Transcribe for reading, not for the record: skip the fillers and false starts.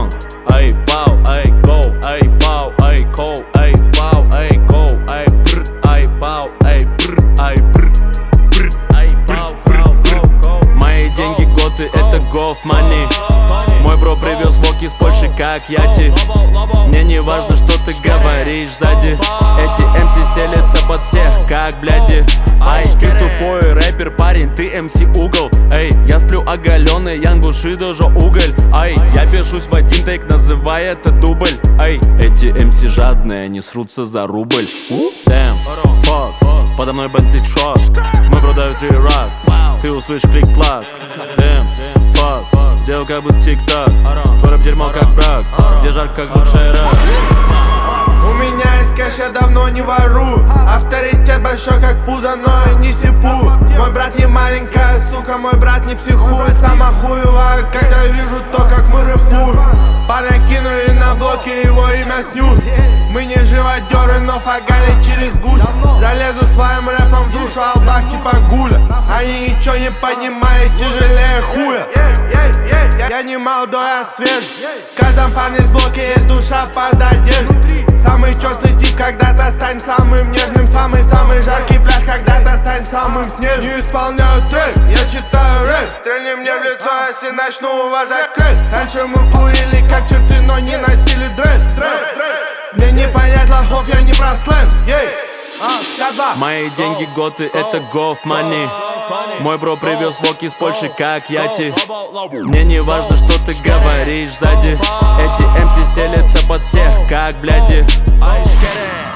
Ай, пау, ай, гоу, ай, пау, ай, коу, ай, пау, ай, гоу, ай, пр, ай, пау, ай, пр, ай, пр, пр, ай, пау, пау, гоу. Мои деньги готы, это гоф money. Мой бро привез вок из Польши, как яти. Мне не важно, что ты говоришь сзади. Эти MC стелятся под всех, как бляди. Ай, ты тупой рэпер, парень, ты MC угол. Эй, я сплю оголенный, Ян Бушидо же уголь. Ай, я пишусь в один тейк, называй это дубль. Ай, эти MC жадные, они срутся за рубль. Damn, fuck, подо мной Bentley Truck. Мы продают 3 рак, ты услышишь клик-клак. Damn, fuck, сделал как будто тик-так. Твой рэп дерьмо как брак, где жарко как лучший рэп. У меня есть кэш, я давно не ворую. Авторитет большой, как пузо, но я не сипу. Мой брат не маленькая сука, мой брат не психует. Сама хуевая, когда вижу то, как мы рэпуем. Парня кинули на блоке, его имя Снюс. Мы не живодеры, но фагали через гусь. Залезу своим рэпом в душу, албак типа гуля. Они ничего не понимают, тяжелее хуя. Я не молодой, я свеж. В каждом парне с блоке есть душа под одеждой. Самый чёрствый тип когда-то станет самым нежным. Самый-самый жаркий пляж когда-то станет самым снежным. Не исполняю трек, я читаю рэп. Стрельни мне в лицо, если начну уважать крэп. Раньше мы курили как черты, но не носили дрэд. Мне не понять лохов, я не про слэм. Мои деньги готы, это гоф money. Мой бро привез вок из Польши, как яти. Мне не важно, что ты говоришь сзади. Эти MC стелятся под всех, как бляди.